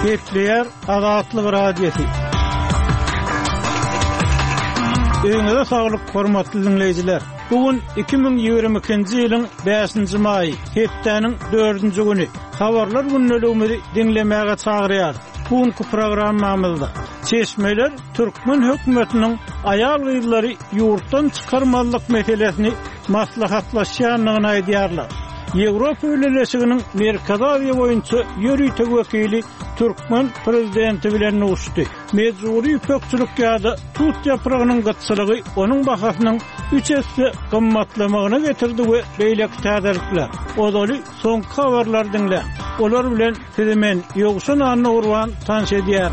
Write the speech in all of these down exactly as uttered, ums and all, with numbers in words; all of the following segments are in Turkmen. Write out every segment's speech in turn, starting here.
Kepler Azatlyk radiosu. Öňüňizde saglyk, hormatly dinleýijiler. Bugün iki bin ýygrimi ikinji ýylyň beşinji maýy, hepdeniň dördünji güni. Habarlar günneligimizi dinlemäge çagyrýar. Bugünkü programmamyzda çeşmeler Türkmen hökümetiniň aýal gyzlary ýurtdan çykarmalyk meselesini maslahatlaşýanlygyny aýdýarlar. Ýewropa ýöneliginiň Merkez Aziýa boýunça ýöritek wekili Türkmen prezidenti bilen uçdy. Mejburi pökçülük ýa-da tut ýapragynyň gatçylygy onuň bahasynyň üç esse gymmatlamagyna getirdi we beýlek täzirlikler. Odaly soňky habarlar dinle. Olar bilen sizimen ýogşan anyny urwan tanış edýär.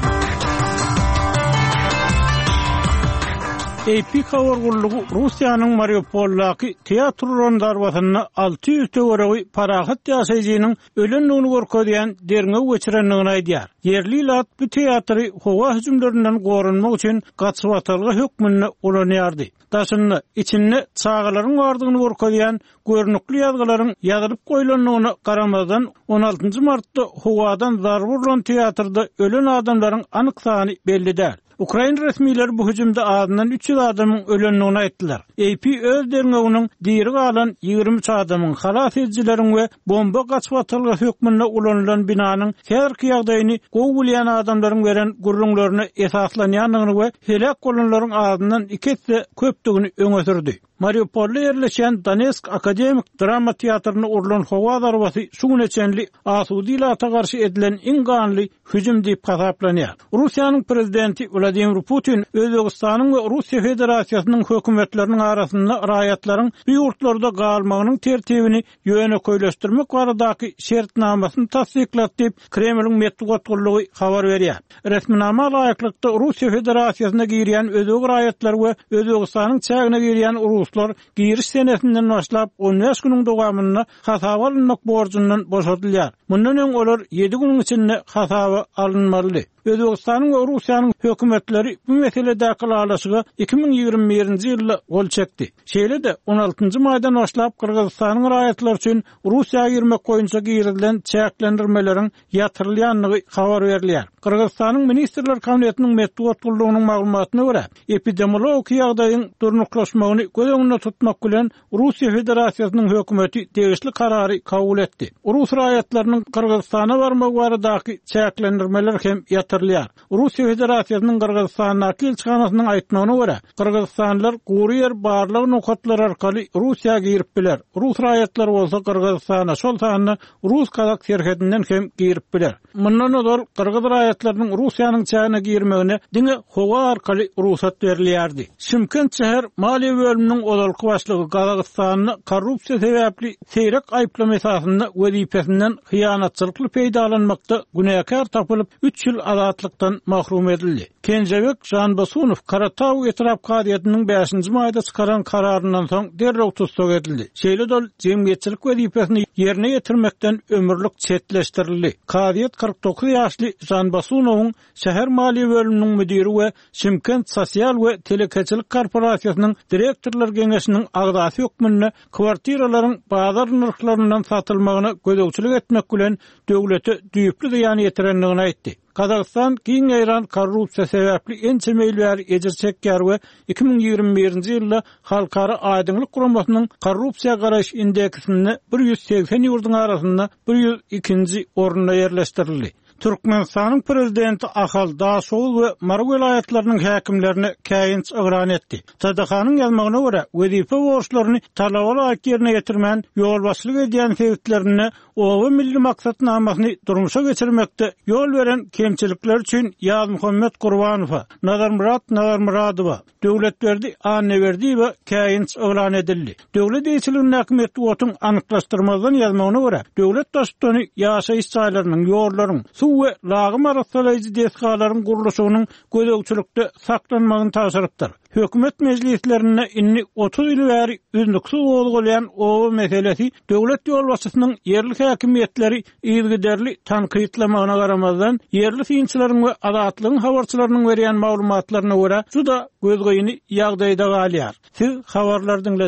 A P habargullugy Russiýanyň Mariupoldaky teatrlaryň darwasyna alty ýüz töweregi parahat ýaşaýjynyň ölenligini görkezýän derňe geçirenligini aýdýar. Yerli lat bu teatry howa hüjümlerinden gorunmak üçin gaçyp atylgy hökmüne ulanýardy. Daşynda içinde çağalaryň bardygyny görkezýän görnükli ýazgalaryň ýazylyp goýulanlygyna garamazdan on altynjy martda howadan zarar bolan teatrda ölen adamlaryň anyk sany belli däl. Ukraina resmiýetleri bu hüjümde adından üç ýüz adamyň ölenligini aýtdylar. A P öz derňeginiň diýeri galan ýygrimi üç adamyň halas edijileriň we bomba gaçyp atylgy hökmüne ulanylan binanyň herki ýagdaýyny gowulýan adamlaryň beren gurrunlaryny esaslanýanlygyny we helak bolanlaryň adından iki etse köpdigini öňe sürdi. Mariupolda yerleşen Donetsk Akademik Drama Teatryny urulan howa darwasy şu güne çenli asudy ilata garşy edilen iň ganly hüjüm diýip hasaplanýar. Russiýanyň prezidenti Vladimir Putin Özbegistanyň we Russiýa Federasiýasynyň hökümetleriniň arasynda raýatlaryň bu ýurtlarda galmagynyň tertibini ýöne köýleşdirmek baradaky şertnamasyny tasdiklat diýip Kremliň medeniýet gullugy habar berýär. Resminama laýyklykda Russiýa Federasiýasyna girýän özüg raýatlar we Özbegistanyň çägine girýän Ruslar giriş senesinden başlap on beş günüň dowamyna hasaba alynmak borjundan boşadylýar. Mundan öň olar ýedi günüň içinde hasaba alınmaly. Özbegistanyň we Russiýanyň hökümetleri bu meseledäki araşyga iki bin ýygrimi birinji ýylda gol çekdi. Şeýle de on altynjy maýdan başlap Kyrgyzstanyň raýatlary üçin Russiýa girmek goýunça girilen çäklendirmeleriň ýatyrylýanlygy habar berilýär. Kyrgyzstanyň ministrler kabinetiniň medeniýet gullugynyň maglumatyna görä, epidemiologik ýagdaýyň durnuklaşmagyny göz öňünde tutmak bilen Russiýa Federasiýasynyň hökümeti tegişli karary kabul etdi. Rus raýatlarynyň Kyrgyzstana barmagy baradaky çäklendirmeler hem ýatyrylýar. Russiýa Federasiýasynyň Kyrgyzstana elçixanasynyň aýtmagyna görä, Kyrgyzstanlylar gurýer barlyk nokatlar arkaly Russiýa girip biler. Rus raýatlary bolsa Kyrgyzstana şol sanyny Rus kazak serhedinden hem girip biler. Mundan öňe Kyrgyz raýatlarynyň Russiýanyň çägine girmegine diňe howa arkaly ruhsat berilýärdi. Şymkent şäher maliýe bölüminiň odalky başlygy Kazakstanyny korrupsiýa sebäpli seýrek aýplama esasynda wezipesinden hyýanatçylykly peýdalanmakda günäkär tapylyp üç ýyl azatlykdan mahrum edildi. Kenjebek Janbasunow Karataw etraf kadiýetiniň beşinji maýda çykaran kararyndan soň derrew tutsak edildi. Şeýle dol jemgyýetçilik wezipesini ýerine ýetirmekden ömürlük çetleşdirildi. Kadiýet kırk dokuz ýaşly Janbasunowyň şäher maliýe bölüminiň müdiri we Şymkent sosial we telekeçilik korporasiýasynyň direktorlar geňeşiniň agdasy hökmüne kwartiralaryň bazar narxlaryndan satylmagyna gözegçilik etmek bilen döwlete düýüpli ziýan ýetirenligini aýtdy. Kazakistan giň ýaýran korrupsiýa sebäpli ençe meýilbär ejir çekýär we iki bin ýygrimi birinji ýylda halkara aýdyňlyk guramasynyň korrupsiýa garaş indeksini bir ýüz seksen ýurduň arasynda bir ýüz ikinji orunda ýerleşdirildi. Türkmenistanyň prezidenti Ahal Daşow we Marw vilayatlarynyň häkimlerini käýinç ygran etdi. T D H-nyň ýazmagyna görä, wezife borçlaryny talabala ýerine ýetirmän ýol başlyk edýän sebäplerini owa milli maksatnamasyny durmuşa geçirmekde ýol beren kemçilikler üçin Ýaz Muhammed Gurbanow, Nazarmurad Nazarmuradowa, döwletberdi Anneberdiýewa käýinç ygran edildi. Döwlet ýeçiliginiň häkimeti otuň anyklaşdyrmazdan ýazmagyna görä, döwlet başçylygyny ýaşaýyş çaýlarynyň, ýollaryň, suw we lagym arasyndaky deskalaryň gurulşynyň gözegçilikde saklanmagyny taşyrypdyr. Hökümet meclislerine inni otuz ýyl bäri ündüksiz bolýan o meselesi döwlet ýolbaşçysynyň yerli häkimiýetleri ýygyderli tanqytlamagyna garamazdan yerli synçylaryň we adatlygyň habarçylarynyň berýän maglumatlaryna görä juda gözgoýuny ýagdaýda galýar. Siz habarlardyň